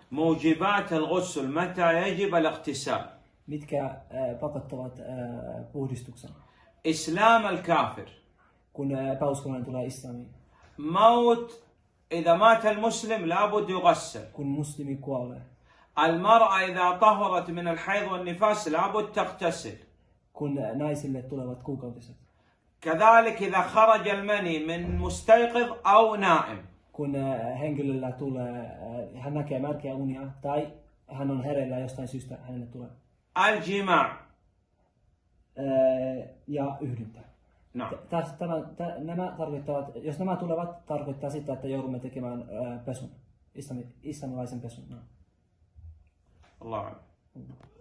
موجبات الغسل متى يجب الاغتسال؟ Mitkä pakottavat puhdistuksen? إسلام الكافر. Kun epäuskovainen tulee islamiin. موت إذا مات المسلم لابد يغسل. Kun muslimi kuolee. المرأة إذا طهرت من الحيض والنفاس لابد تغتسل. Kun naisille tulevat kuukautiset. كذلك إذا خرج المني من مستيقظ أو نائم. Kun henkilöllä tulee, hän näkee märkiä unia tai hän on hereillä jostain syystä hänelle tulee. الجماع. Ja yhdyntä. No. Nämä tarkoittavat, jos nämä tulevat, tarkoittaa sitä, että joudumme tekemään pesun, islamilaisen pesun. No. الله أعلم.